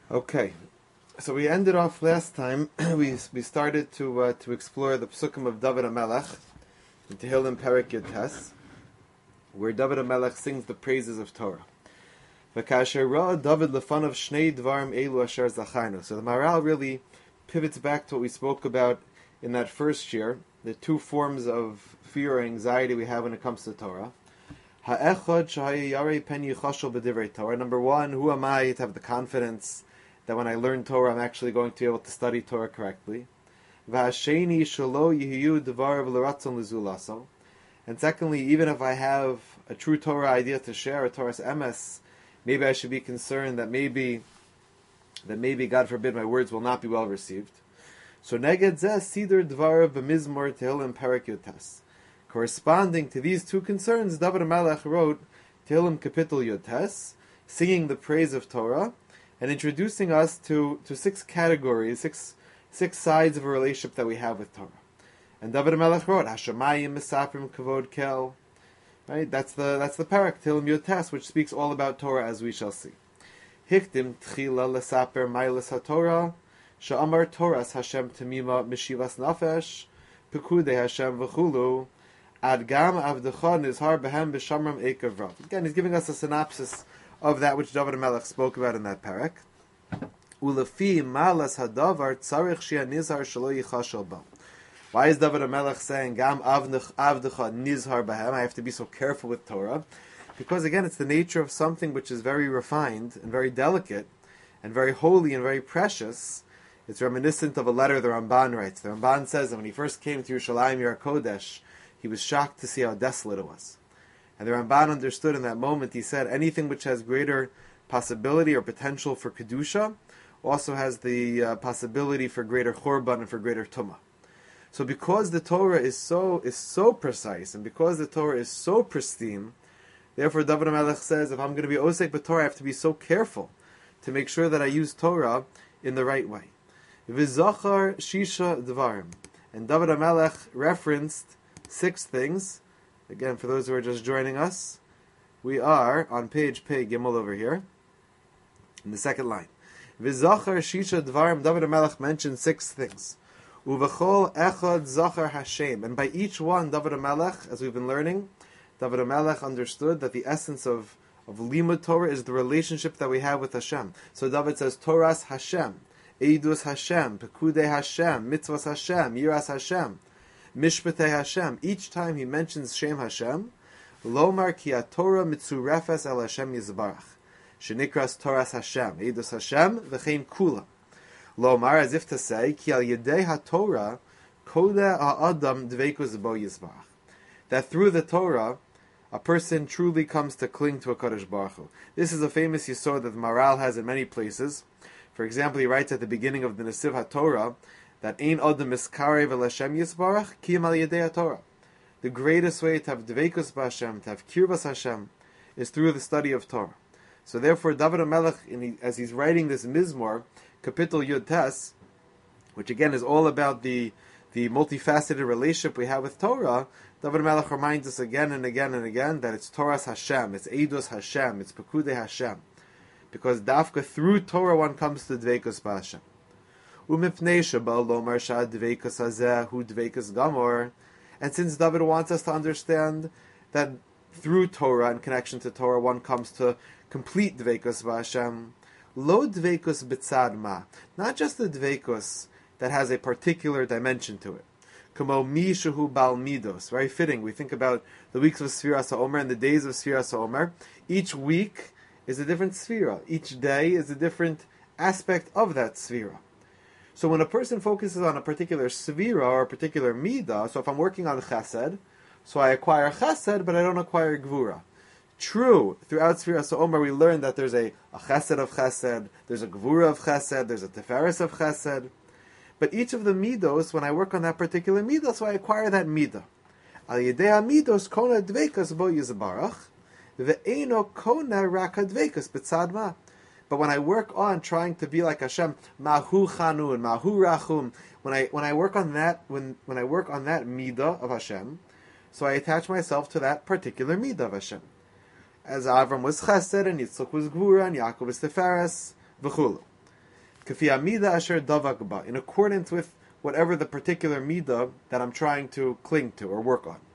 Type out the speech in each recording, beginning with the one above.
Okay, so we ended off last time. we started to explore the Psukim of David HaMelech in Tehillim Perek Yud Tes, where David HaMelech sings the praises of Torah. V'kasher ra'a David lefanav shnei dvarim elu asher zachaynu. So the Maharal really pivots back to what we spoke about in that first year, the two forms of fear or anxiety we have when it comes to Torah. Ha'echad shahayarei pen yichashol b'divrei Torah. Number one, who am I to have the confidence that when I learn Torah, I'm actually going to be able to study Torah correctly. V'hasheni shelo yihiyu dvarav l'ratzon l'zulaso. And secondly, even if I have a true Torah idea to share, a Torah's emes, maybe I should be concerned that maybe, God forbid, my words will not be well received. So neged zeh sider dvarav b'mizmor Tehillim Perek Yud Tes. Corresponding to these two concerns, David HaMelech wrote Tehillim Kapitel Yud Tes, singing the praise of Torah, and introducing us to six categories, six sides of a relationship that we have with Torah. And David HaMelech wrote Hashemayim Misaprim Kavod Kel. Right, that's the parak Tehillim Yud Tes, which speaks all about Torah, as we shall see. Hiktim Tchila Lesaper Mailas HaTorah Sha'amar Toras Hashem Temima Mishivas Nafesh Pekudei Hashem V'chulu Ad Gam Avdecha Nizhar Behem B'Shamram Eikav Rav. Again, he's giving us a synopsis of that which David HaMelech spoke about in that parak. Ulefi Malas Hadavar Tzarich Shia Nizhar Shelo Yichashel Ba. Why is David HaMelech saying Gam Avdecha Nizhar Behem? I have to be so careful with Torah. Because again, it's the nature of something which is very refined and very delicate and very holy and very precious. It's reminiscent of a letter the Ramban writes. The Ramban says that when he first came to Yerushalayim Yer Kodesh, he was shocked to see how desolate it was. And the Ramban understood in that moment, he said, anything which has greater possibility or potential for Kedusha also has the possibility for greater Chorban and for greater Tumah. So because the Torah is so precise, and because the Torah is so pristine, therefore David HaMelech says, if I'm going to be Osek B'Torah, I have to be so careful to make sure that I use Torah in the right way. V'zachar Shisha Dvarim. And David HaMelech referenced 6 things. Again, for those who are just joining us, we are on page Pei Gimel over here, in the second line. V'zachar Shisha Dvarim, David HaMelech mentioned 6 things. Uvechol echad zachar Hashem. And by each one, David HaMelech, as we've been learning, David HaMelech understood that the essence of Limud Torah is the relationship that we have with Hashem. So David says, Toras Hashem, Eidus Hashem, Pekudei Hashem, Mitzvahs Hashem, Yiras Hashem, Mishpatei Hashem. Each time he mentions Shem Hashem, Lomar ki Torah mitzurefes el Hashem Yizbarach, Shenikras Toras Hashem, Eidus Hashem, V'chein Kula. Lomar, as if to say, ki al Yedei HaTorah, Kodeh HaAdam Dveikus Bo Yizbarach. That through the Torah, a person truly comes to cling to a Kadosh Baruch Hu. This is a famous yesod that the Maharal has in many places. For example, he writes at the beginning of the Nesiv HaTorah that Ein Adam Miskarev El Hashem Yisbarach Kiyam Al Yedei HaTorah. The greatest way to have Dveikus B'Hashem, to have Kirbas Hashem, is through the study of Torah. So therefore, David HaMelech, as he's writing this Mizmor, Kapitel Yud Tes, which again is all about the multifaceted relationship we have with Torah, David HaMelech reminds us again and again and again that it's Toras Hashem, it's Eidos Hashem, it's Pekudei Hashem. Because dafka through Torah one comes to Dveikus B'Hashem. Umipnei sheba lomar shah Dveikus hazeh hu Dveikus gamor. And since David wants us to understand that through Torah and connection to Torah one comes to complete Dveikus B'Hashem, lo Dveikus b'tzad ma. Not just the Dveikus that has a particular dimension to it. Kamo mi shehu bal midos. Very fitting. We think about the weeks of Sfiras HaOmer and the days of Sfiras HaOmer. Each week is a different sphera. Each day is a different aspect of that sphera. So when a person focuses on a particular sphera or a particular midah, so if I'm working on chesed, so I acquire chesed, but I don't acquire gvura. True, throughout Sfiras HaOmer we learn that there's a chesed of chesed, there's a gvura of chesed, there's a teferes of chesed. But each of the midos, when I work on that particular midah, so I acquire that midah. Al yedei midos kona dveikas bo yizbarach, ve'eno kona raka dveikas b'tzad ma. But when I work on trying to be like Hashem, mahu chanun, mahu rachum, when I work on that when I work on that midah of Hashem, so I attach myself to that particular midah of Hashem. As Avram was chesed and Yitzchak was gvura and Yaakov was teferes, v'chulu. Kafi amida asher davak ba, in accordance with whatever the particular midah that I'm trying to cling to or work on.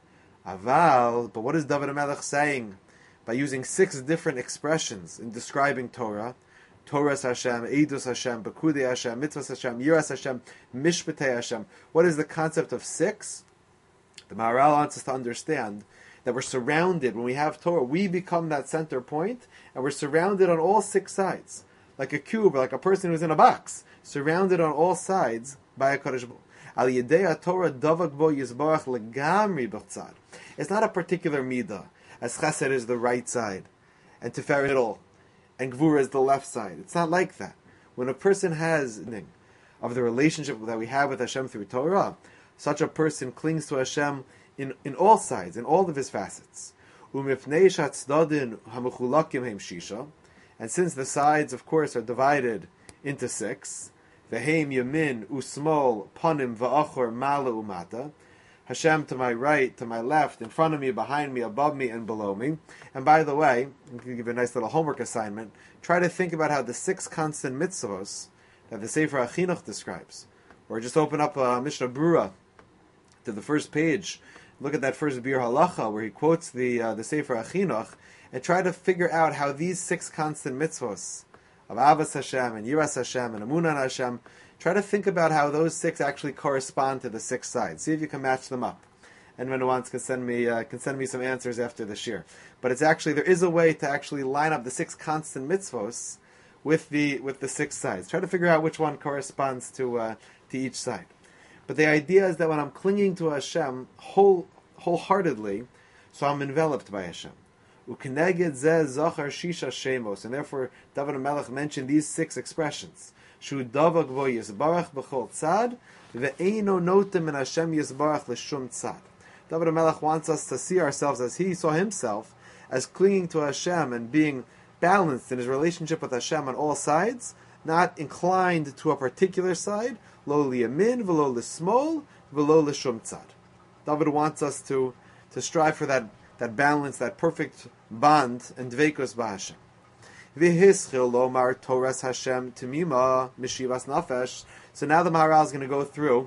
Aval, but what is David HaMelech saying by using 6 different expressions in describing Torah? Torah's Hashem, Eidus Hashem, Bekudei Hashem, Mitzvahs Hashem, Yiras Hashem, Mishpatei Hashem. What is the concept of 6? The Maharal wants us to understand that we're surrounded, when we have Torah, we become that center point, and we're surrounded on all 6 sides. Like a cube, or like a person who's in a box, surrounded on all sides by a Kadosh Baruch Hu. Al Yedei Torah Davak Bo Yizbarach Legamri B'Tzad. It's not a particular midah, as Chesed is the right side, and Tiferet middle, and Gvura is the left side. It's not like that. When a person has of the relationship that we have with Hashem through Torah, such a person clings to Hashem in all sides, in all of his facets. Umifnei shatzdadin hamuchulakim heim shisha, and since the sides, of course, are divided into 6, veheim yamin usmol panim va'achor mala umata, Hashem to my right, to my left, in front of me, behind me, above me, and below me. And by the way, I'm going to give you a nice little homework assignment. Try to think about how the 6 constant mitzvos that the Sefer HaChinuch describes. Or just open up Mishnah Brura to the first page. Look at that first Bir Halacha where he quotes the Sefer HaChinuch, and try to figure out how these 6 constant mitzvos of Avas Hashem and Yiras Hashem and Amunah Hashem, try to think about how those 6 actually correspond to the 6 sides. See if you can match them up. Anyone who wants can send me some answers after the shir. But it's actually, there is a way to actually line up the 6 constant mitzvos with the 6 sides. Try to figure out which one corresponds to each side. But the idea is that when I'm clinging to Hashem wholeheartedly, so I'm enveloped by Hashem. Ukeneged zeh zachar shisha shemos, and therefore David HaMelech mentioned these 6 expressions. Shu davak vo yisbarach b'chol tzad, ve'eino notem in Hashem yisbarach l'shum tzad. David HaMelech wants us to see ourselves as he saw himself, as clinging to Hashem and being balanced in his relationship with Hashem on all sides, not inclined to a particular side, lo liyamin, v'lo l'smol, v'lo l'shum tzad. David wants us to strive for that balance, that perfect bond and dveikos b'Hashem. V'hischil lomar Toras Hashem Temima Meshivas Nafesh. So now the Maharal is going to go through.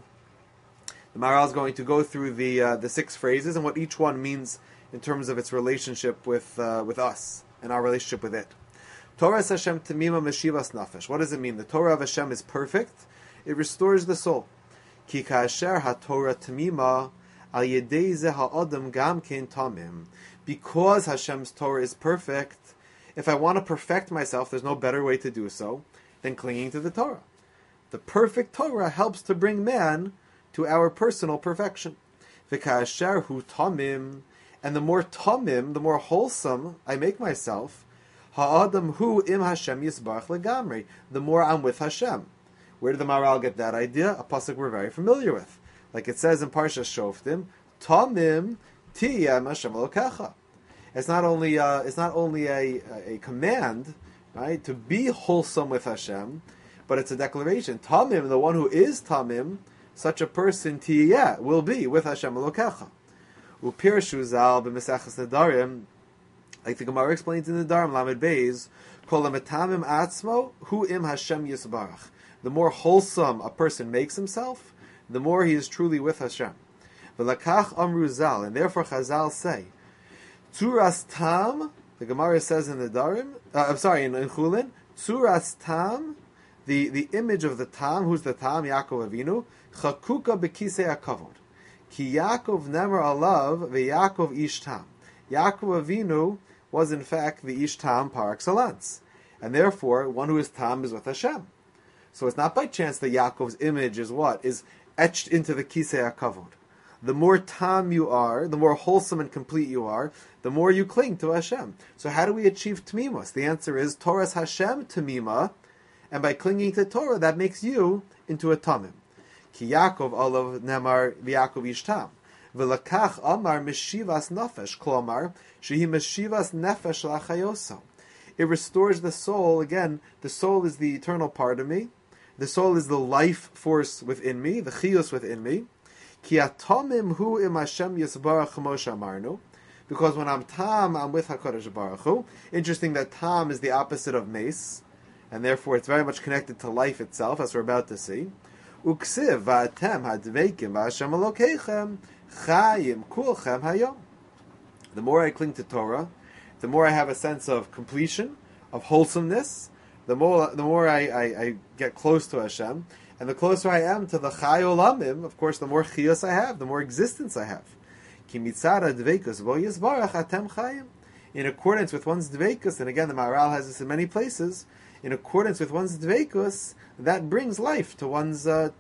The Maharal is going to go through the 6 phrases and what each one means in terms of its relationship with us and our relationship with it. Toras Hashem Temima Meshivas Nafesh. What does it mean? The Torah of Hashem is perfect. It restores the soul. Ki kasher haTorah Temima al yedei zeh ha'adam gam kein tamim. Because Hashem's Torah is perfect, if I want to perfect myself, there's no better way to do so than clinging to the Torah. The perfect Torah helps to bring man to our personal perfection. V'ka'asher hu tamim, and the more tamim, the more wholesome I make myself, ha'adam hu im Hashem yisbarach legamri, the more I'm with Hashem. Where did the Maharal get that idea? A pasuk we're very familiar with. Like it says in Parshas Shoftim, tamim tiyem Hashem elokecha. It's not only a command, right, to be wholesome with Hashem, but it's a declaration. Tamim, the one who is Tamim, such a person tiyeh, will be with Hashem Elokecha. Upirshu zal b'Mesechus Nedarim, like the Gemara explains in the Nedarim Lamed Beis, kol ha'metamim atzmo hu im Hashem yisbarach. The more wholesome a person makes himself, the more he is truly with Hashem. V'lakach amru zal, and therefore Chazal say, Tzuras Tam, the Gemara says in the Darim, in Chulin, Tzuras Tam, the image of the Tam, who's the Tam? Yaakov Avinu, Chakuka Bekisei HaKavod. Ki Yaakov Nemer Alav veYaakov Ish Tam. Yaakov Avinu was in fact the Ish Tam par excellence. And therefore, one who is Tam is with Hashem. So it's not by chance that Yaakov's image is what? Is etched into the Kisei HaKavod. The more tam you are, the more wholesome and complete you are, the more you cling to Hashem. So how do we achieve Tmimos? The answer is Torah's Hashem Tmima, and by clinging to Torah, that makes you into a Tamim. Ki Yaakov olav nemar v'Yaakov ish tam. V'lakach amar meshivas nafesh, klomar, shehi meshivas nefesh lachayoso. It restores the soul. Again, the soul is the eternal part of me. The soul is the life force within me, the chiyus within me. Ki atomim hu im Hashem yisbarach chamos amarnu. Because when I'm tam, I'm with HaKadosh Baruch Hu. Interesting that tam is the opposite of mace. and therefore it's very much connected to life itself, as we're about to see. Uksiv va'atem hadveikim v'Hashem Elokeichem chayim kulchem hayom. The more I cling to Torah, the more I have a sense of completion, of wholesomeness, the more I get close to Hashem, and the closer I am to the Chai Olamim, of course, the more chiyus I have, the more existence I have. Ki mitzara dveikus bo yisbarach atem chayim. In accordance with one's dveikus, and again the Maharal has this in many places, in accordance with one's dveikus, that brings life to one's,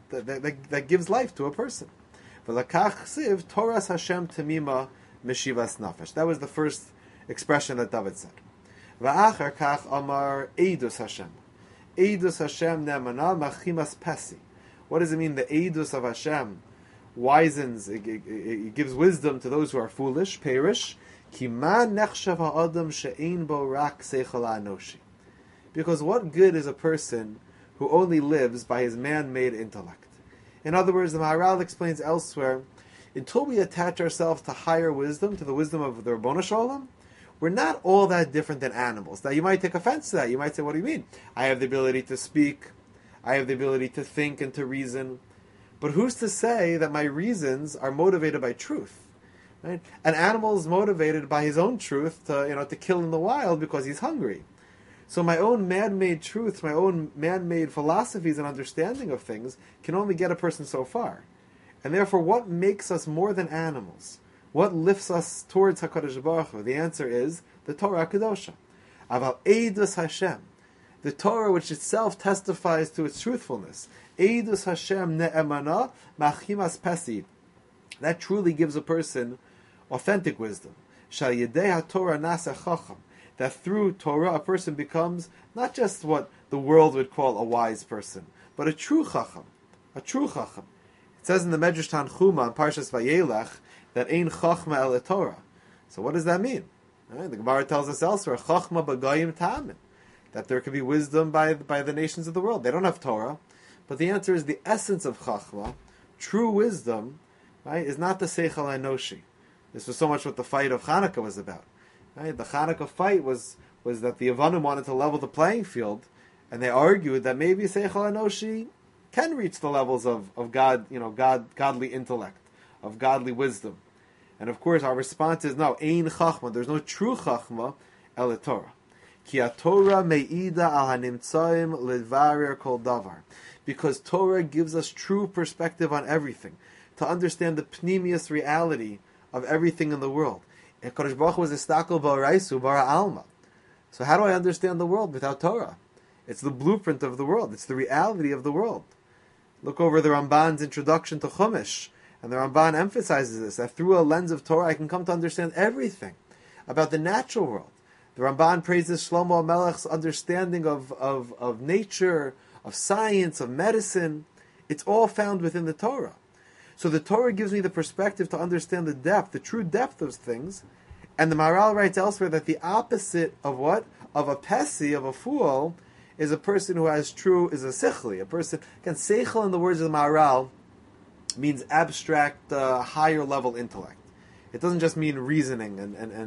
that gives life to a person. V'lakach chsiv Toras Hashem temima meshivas nafesh. That was the first expression that David said. V'achar kach amar eidus Hashem. Eidus Hashem ne'emana machimas pesi. What does it mean? The eidus of Hashem wisens, it gives wisdom to those who are foolish, perish. Ki ma nechshav ha'adam she'ein bo rak seichel ha'anoshi. Because what good is a person who only lives by his man-made intellect? In other words, the Maharal explains elsewhere, until we attach ourselves to higher wisdom, to the wisdom of the Rabbanu Shalom, we're not all that different than animals. Now, you might take offense to that. You might say, what do you mean? I have the ability to speak. I have the ability to think and to reason. But who's to say that my reasons are motivated by truth? Right? An animal is motivated by his own truth to kill in the wild because he's hungry. So my own man-made truths, my own man-made philosophies and understanding of things can only get a person so far. And therefore, what makes us more than animals? What lifts us towards HaKadosh Baruch Hu? The answer is the Torah Kedosha. Aval Eidus Hashem, the Torah which itself testifies to its truthfulness. Eidus Hashem ne'emana machimas pesi. That truly gives a person authentic wisdom. Shal yedei HaTorah nasa chacham. That through Torah a person becomes not just what the world would call a wise person, but a true chacham. A true chacham. It says in the Medrash Tanchuma in Parshas Vayelech that ein chachma el Torah. So what does that mean? Right? The Gemara tells us elsewhere, chachma b'goyim ta'amin, that there could be wisdom by the nations of the world. They don't have Torah, but the answer is the essence of chachma, true wisdom, right, is not the seichel enoshi. This was so much what the fight of Hanukkah was about. Right? The Hanukkah fight was that the Yavanim wanted to level the playing field, and they argued that maybe seichel enoshi can reach the levels of God, godly intellect, of godly wisdom. And of course, our response is no, ein chachma. There's no true chachma el Torah. Ki Torah me'ida al hanimtzaim levarir kol davar. Because Torah gives us true perspective on everything, to understand the pnimius reality of everything in the world. And Kadosh Baruch Hu was istakel ba'oraisu bara alma. So how do I understand the world without Torah? It's the blueprint of the world. It's the reality of the world. Look over the Ramban's introduction to Chumash. And the Ramban emphasizes this, that through a lens of Torah I can come to understand everything about the natural world. The Ramban praises Shlomo HaMelech's understanding of nature, of science, of medicine. It's all found within the Torah. So the Torah gives me the perspective to understand the depth, the true depth of things. And the Maharal writes elsewhere that the opposite of what? Of a pesi, of a fool, is a person who is a sichli. A person, again, seichel in the words of the Maharal means abstract, higher level intellect. It doesn't just mean reasoning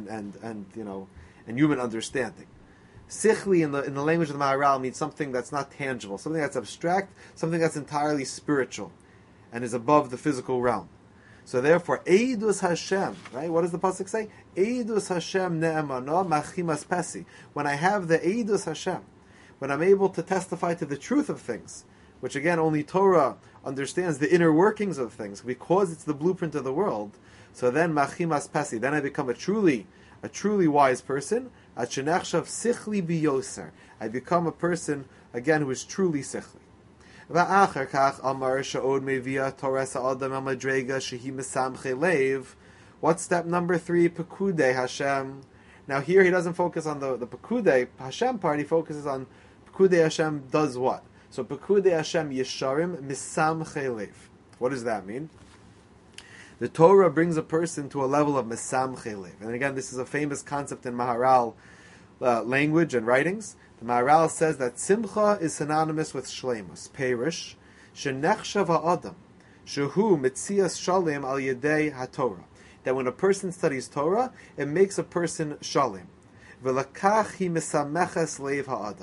and human understanding. Sichli in the language of the Maharal means something that's not tangible, something that's abstract, something that's entirely spiritual, and is above the physical realm. So therefore, Eidus Hashem, right? What does the pasuk say? Eidus Hashem ne'emana machimas pesi. When I have the Eidus Hashem, when I'm able to testify to the truth of things, which again only Torah understands the inner workings of things, because it's the blueprint of the world. So then machimas pesi, then I become a truly wise person. Achenechshav sichli biyoser, I become a person again who is truly sichli. Va'achar kach amar sha'od mevia Torah ha'adam ha'madrega shehi mesamche leiv. What's step number 3? Pekudei Hashem. Now here he doesn't focus on the Pekudei Hashem part. He focuses on Pekudei Hashem does what? So Pekudei Hashem yesharim mesamche leiv. What does that mean? The Torah brings a person to a level of mesamche leiv. And again, this is a famous concept in Maharal language and writings. The Maharal says that simcha is synonymous with shleimus, perish, shenechshav ha'adam, shehu mitzias shalim al yedei haTorah. That when a person studies Torah, it makes a person shalim. V'lakach hi mesameches leiv ha'adam.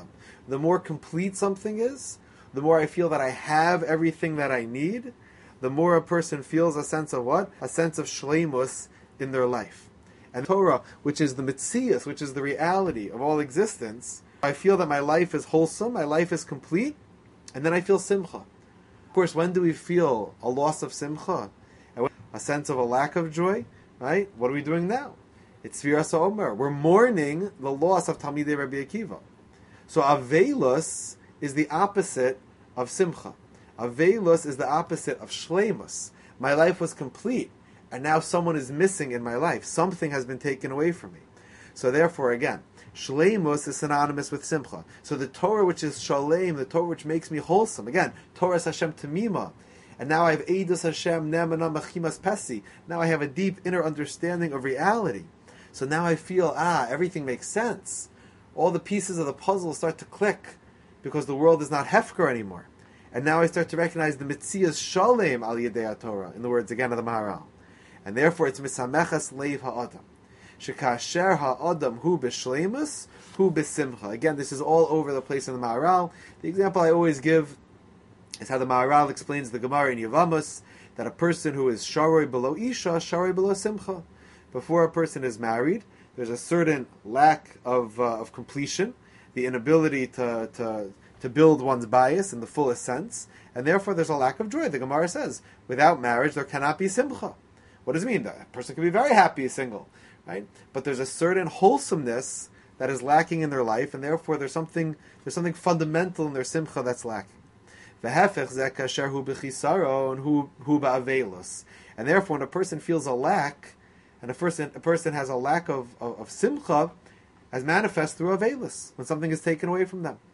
the more complete something is, the more I feel that I have everything that I need, the more a person feels a sense of what? A sense of shleimus in their life. And Torah, which is the mitzias, which is the reality of all existence, I feel that my life is wholesome, my life is complete, and then I feel simcha. Of course, when do we feel a loss of simcha? A sense of a lack of joy, right? What are we doing now? It's Sfiras HaOmer. We're mourning the loss of Talmidei Rabbi Akiva. So Avelus is the opposite of Simcha. Avelus is the opposite of Shleimus. My life was complete, and now someone is missing in my life. Something has been taken away from me. So therefore, again, Shleimus is synonymous with Simcha. So the Torah which is Shalem, the Torah which makes me wholesome, again, Torah is Hashem Tamima. And now I have Eidus Hashem Nemana Machimas Pesi. Now I have a deep inner understanding of reality. So now I feel, everything makes sense. All the pieces of the puzzle start to click because the world is not Hefker anymore. And now I start to recognize the Mitzias Shalem Al Yedei Torah, in the words again of the Maharal. And therefore it's Misamechas Leiv Ha'adam. Shekasher Ha'adam Hu B'Shleimus, Hu B'Simcha. Again, this is all over the place in the Maharal. The example I always give is how the Maharal explains the Gemara in Yevamos, that a person who is Sharoi below Isha, Sharoi below Simcha. Before a person is married, there's a certain lack of completion, the inability to build one's bias in the fullest sense, and therefore there's a lack of joy. The Gemara says, without marriage there cannot be simcha. What does it mean? A person can be very happy single, right? But there's a certain wholesomeness that is lacking in their life, and therefore there's something fundamental in their simcha that's lacking. And therefore when a person feels a lack, and a person has a lack of simcha, as manifest through avelus, when something is taken away from them.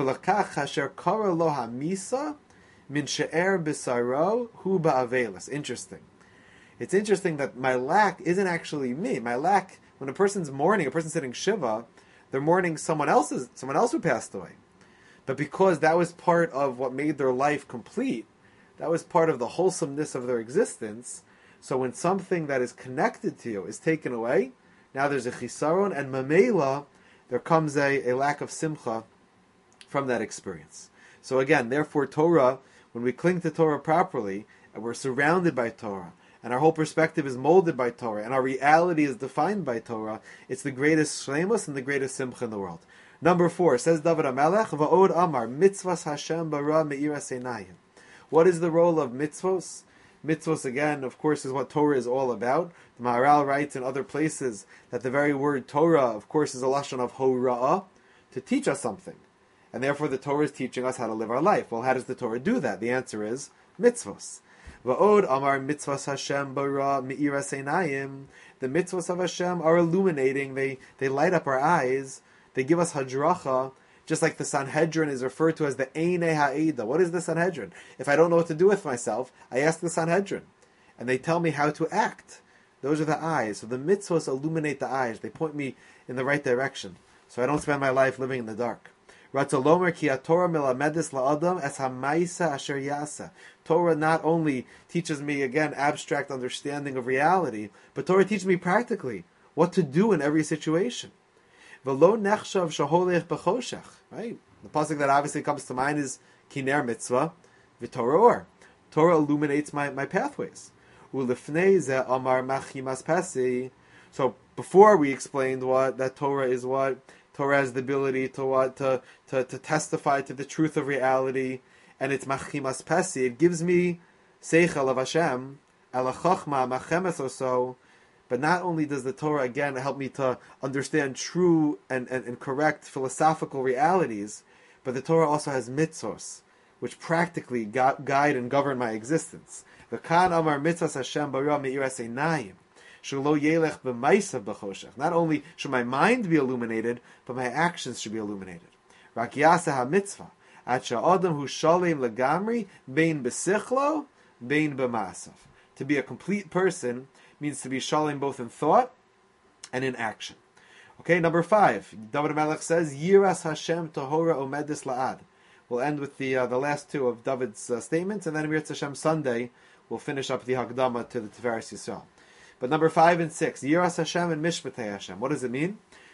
Interesting. It's interesting that my lack isn't actually me. My lack, when a person's mourning, a person's sitting shiva, they're mourning someone else who passed away. But because that was part of what made their life complete, that was part of the wholesomeness of their existence. So when something that is connected to you is taken away, now there's a chisaron, and mamela, there comes a lack of simcha from that experience. So again, therefore Torah, when we cling to Torah properly, and we're surrounded by Torah, and our whole perspective is molded by Torah, and our reality is defined by Torah, it's the greatest shleimus and the greatest simcha in the world. Number 4, says David HaMelech, Va'od Amar, mitzvahs Hashem bara me'iras einayim. What is the role of mitzvos? Mitzvos, again, of course, is what Torah is all about. The Maharal writes in other places that the very word Torah, of course, is a lashon of hora'ah, to teach us something. And therefore the Torah is teaching us how to live our life. Well, how does the Torah do that? The answer is mitzvos. Va'od amar mitzvos Hashem bara me'iras einayim. The mitzvos of Hashem are illuminating. They light up our eyes. They give us hadracha. Just like the Sanhedrin is referred to as the Einei Ha'eda. What is the Sanhedrin? If I don't know what to do with myself, I ask the Sanhedrin. And they tell me how to act. Those are the eyes. So the mitzvahs illuminate the eyes. They point me in the right direction. So I don't spend my life living in the dark. Ratzalomer ki Torah milamedis la'adam es ha'maisa asher yasa. Torah not only teaches me, again, abstract understanding of reality, but Torah teaches me practically what to do in every situation. V'lo nechshav shaholech b'choshech. Right? The pasuk that obviously comes to mind is Kiner Mitzvah, V'Torah Or. Torah illuminates my pathways. U'lifnei ze amar machimas pesi. So before we explained that Torah is what? Torah has the ability to testify to the truth of reality, and it's machimas pesi. It gives me seichel of Hashem, ala chachma machemes or so. But not only does the Torah, again, help me to understand true and correct philosophical realities, but the Torah also has mitzvos, which practically guide and govern my existence. V'kan amar mitzvos Hashem bara me'iras einayim, shelo yelech b'maisav b'choshech. Not only should my mind be illuminated, but my actions should be illuminated. Rak yaseh ha-mitzvah, at sha'adam hu shalem legamri, bein b'sichlo, bein b'masav. To be a complete person means to be shalom both in thought and in action. Okay, number 5. David HaMelech says, Yiras Hashem Tahora Omedis La'ad. We'll end with the last two of David's statements, and then Mirz Hashem Sunday, we'll finish up the Hagdama to the Tiferes Yisrael. But number 5 and 6, Yiras Hashem and Mishpatei Hashem. What does it mean?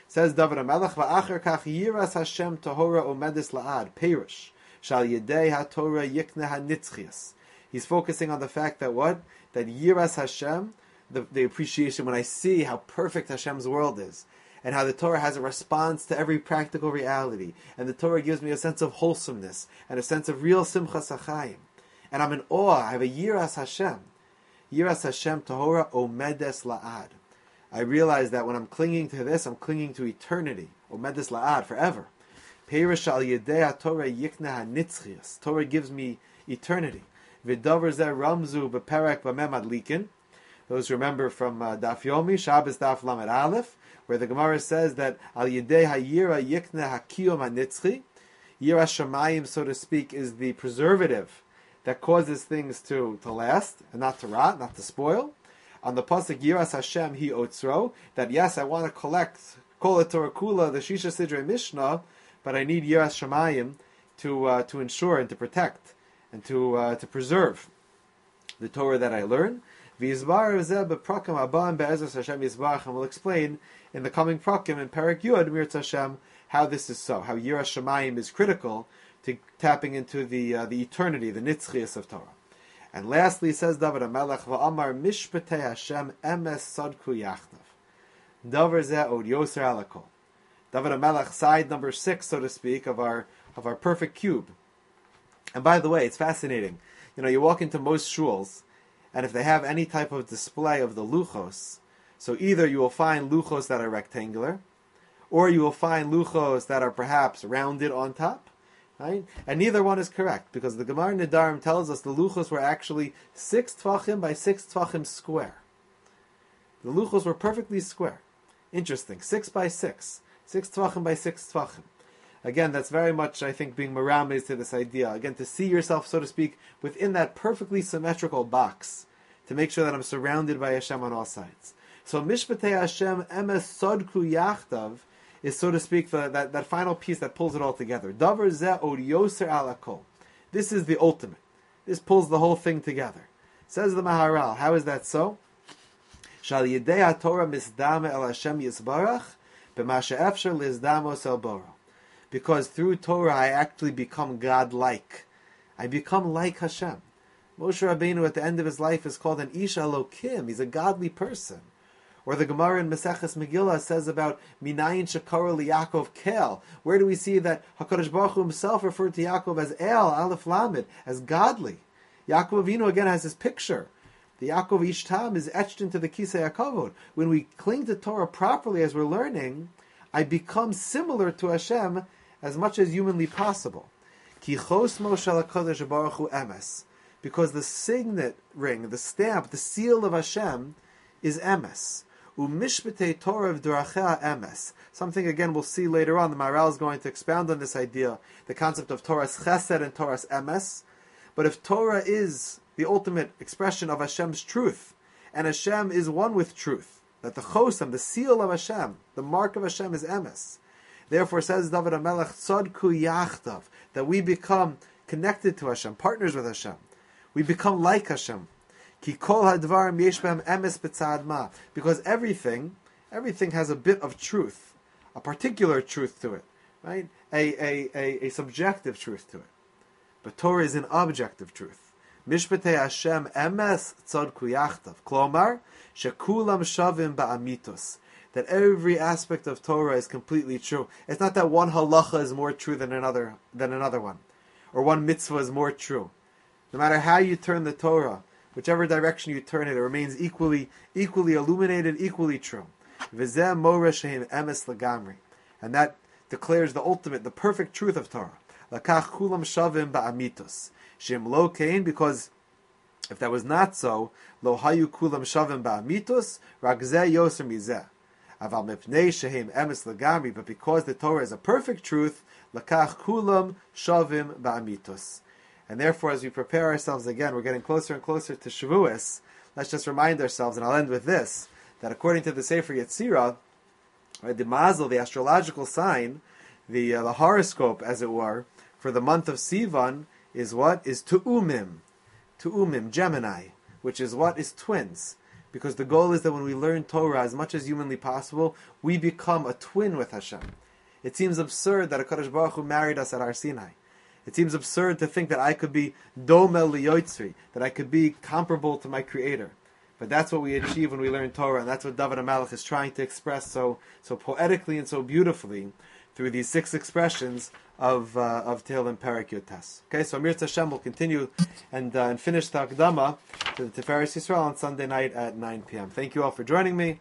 Says David HaMelech, Va'acher kach yiras Hashem tahora omedis la'ad, Perush, shal yedei ha-Torah yikne ha-nitzchias. He's focusing on the fact that what? That yiras Hashem, the appreciation when I see how perfect Hashem's world is, and how the Torah has a response to every practical reality, and the Torah gives me a sense of wholesomeness, and a sense of real simchas achayim. And I'm in awe, I have a yiras Hashem. Yiras Hashem tahora omedes la'ad. I realize that when I'm clinging to this, I'm clinging to eternity. Omedes la'ad, forever. Perush al yedei Torah yikne ha-nitzchias. Torah gives me eternity. V'davar zeh ramzu b'perek b'mem adlikin. Those remember from Daf Yomi, Shabbos Daf Lamed Aleph, where the Gemara says that al yedei hayira yikne hakiyom ha-nitzchi. Yira shamayim, so to speak, is the preservative that causes things to last, and not to rot, not to spoil. On the pasuk Yiras Hashem Hi Otzro, that yes, I want to collect Kol Torah Kula, the Shisha Sidrei Mishnah, but I need Yiras Shamayim to ensure and to protect and to preserve the Torah that I learn. V'yizbar zeh beprakim abam be'ezras Hashem yizbarach, and we'll explain in the coming prakim in Perek Yud Mirtz Hashem how this is so, how Yiras Shamayim is critical to tapping into the eternity, the nitzchias of Torah. And lastly, says David HaMelech, Va'amar mishpatei Hashem emes sadku yachnav. Davar zeh od yoser alakol. David HaMelech, side number 6, so to speak, of our perfect cube. And by the way, it's fascinating. You know, you walk into most shuls, and if they have any type of display of the luchos, so either you will find luchos that are rectangular, or you will find luchos that are perhaps rounded on top. Right? And neither one is correct, because the Gemara Nedarim tells us the luchos were actually 6 tvachim by 6 tvachim square. The luchos were perfectly square. Interesting. 6 by 6. 6 tvachim by 6 tvachim. Again, that's very much, I think, being merames to this idea. Again, to see yourself, so to speak, within that perfectly symmetrical box, to make sure that I'm surrounded by Hashem on all sides. So, Mishpatei Hashem emes sodku yachtav is, so to speak, that final piece that pulls it all together. Davar zeh od yoser alakol. This is the ultimate. This pulls the whole thing together. Says the Maharal, how is that so? Shal yedei HaTorah misdame el Hashem yisbarach b'ma she'efshar lizdamos el boro. Because through Torah I actually become God-like. I become like Hashem. Moshe Rabbeinu at the end of his life is called an Ish Elokim. He's a godly person. Or the Gemara in Maseches Megillah says about Minayin Shekara LiYaakov Kel. Where do we see that HaKadosh Baruch Hu himself referred to Yaakov as El, Aleph Lamed, as godly? Yaakov Avinu again has his picture. The Yaakov Ishtam is etched into the Kisei HaKavod. When we cling to Torah properly as we're learning, I become similar to Hashem as much as humanly possible. Ki chosmo shel HaKadosh Baruch Hu emes. Because the signet ring, the stamp, the seal of Hashem is emes. Umishpetei Torah v'dorachea emes. Something again we'll see later on. The Maharal is going to expound on this idea, the concept of Torah's chesed and Torah's emes. But if Torah is the ultimate expression of Hashem's truth, and Hashem is one with truth, that the chosam, the seal of Hashem, the mark of Hashem is emes. Therefore, says David HaMelech, tzadku yachtav, that we become connected to Hashem, partners with Hashem. We become like Hashem. Ki kol hadvarim yesh behem emes b'tzad ma. Because everything has a bit of truth, a particular truth to it, right? A subjective truth to it. But Torah is an objective truth. Mishpatei Hashem emes tzadku yachtav. Klomar, shekulam shavim ba'amitos. That every aspect of Torah is completely true. It's not that one halacha is more true than another one, or one mitzvah is more true. No matter how you turn the Torah, whichever direction you turn it, it remains equally illuminated, equally true. V'zeh moreh shehem emes lagamri, and that declares the ultimate, the perfect truth of Torah. Lakach kulam shavim ba'amitos. Shem lo kain, because if that was not so, lo hayu kulam shavim ba'amitos, rak zeh yoser mizeh. Aval mipnei shehem emes lagamri, but because the Torah is a perfect truth, lakach kulam shavim ba'amitos. And therefore, as we prepare ourselves again, we're getting closer and closer to Shavuos. Let's just remind ourselves, and I'll end with this, that according to the Sefer Yetzirah, the mazel, the astrological sign, the horoscope, as it were, for the month of Sivan is what? Is Tu'umim, Gemini, which is what? Is twins. because the goal is that when we learn Torah as much as humanly possible, we become a twin with Hashem. It seems absurd that HaKadosh Baruch Hu married us at Har Sinai. It seems absurd to think that I could be domel liyotzri, that I could be comparable to my Creator. But that's what we achieve when we learn Torah, and that's what David HaMelech is trying to express so poetically and so beautifully through these 6 expressions of Tehillim Perek Yud Tes. Okay, so Amir Hashem will continue and finish the Akdama to the Tiferes Yisrael on Sunday night at 9 p.m. Thank you all for joining me.